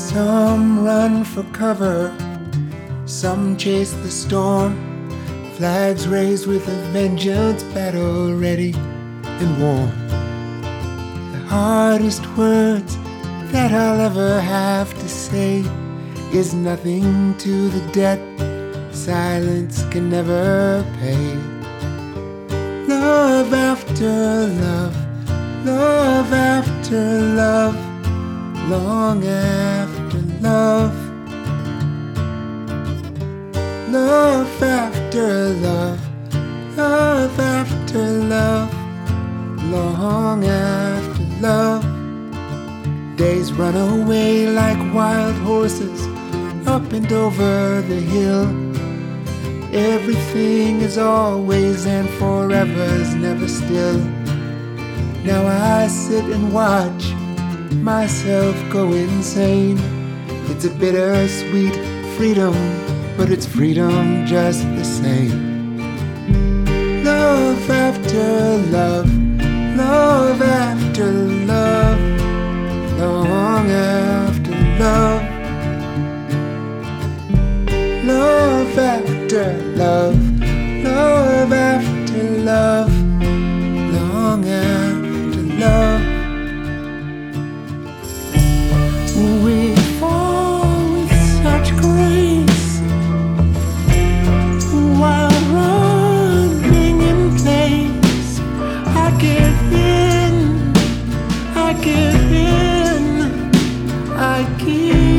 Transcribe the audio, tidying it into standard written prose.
Some run for cover, some chase the storm. Flags raised with a vengeance, battle ready and warm. The hardest words that I'll ever have to say is nothing to the debt silence can never pay. Love after love, love after love, long after love. Love after love, love after love, long after love. Days run away like wild horses, up and over the hill. Everything is always and forever's never still. Now I sit and watch myself go insane. It's a bittersweet freedom, but it's freedom just the same. Love after love, love after love, long after love. Love after love, love after love, long after love. We fall with such grace while running in place. I give in, I give in, I give